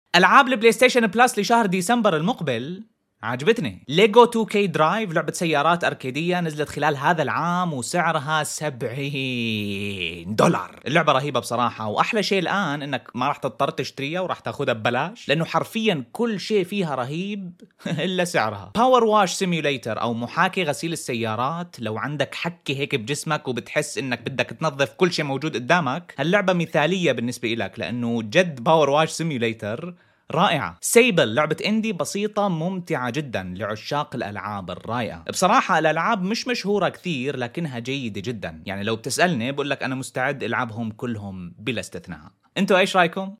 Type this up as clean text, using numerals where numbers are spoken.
العاب البلاي ستيشن بلس لشهر ديسمبر المقبل عجبتني. ليجو 2K درايف، لعبة سيارات أركيدية نزلت خلال هذا العام وسعرها $70. اللعبة رهيبة بصراحة، وأحلى شيء الآن إنك ما راح تضطر تشتريها وراح تاخدها ببلاش، لأنه حرفيا كل شيء فيها رهيب إلا سعرها. باور واش سيميوليتر أو محاكي غسيل السيارات، لو عندك حكي هيك بجسمك وبتحس إنك بدك تنظف كل شيء موجود قدامك، هاللعبة مثالية بالنسبة إلك، لأنه جد باور واش سيميوليتر رائعة. سيبل، لعبة اندي بسيطة ممتعة جدا لعشاق الألعاب الرائعة. بصراحة الألعاب مش مشهورة كثير لكنها جيدة جدا، يعني لو بتسألني بقول لك أنا مستعد ألعبهم كلهم بلا استثناء. انتوا ايش رايكم؟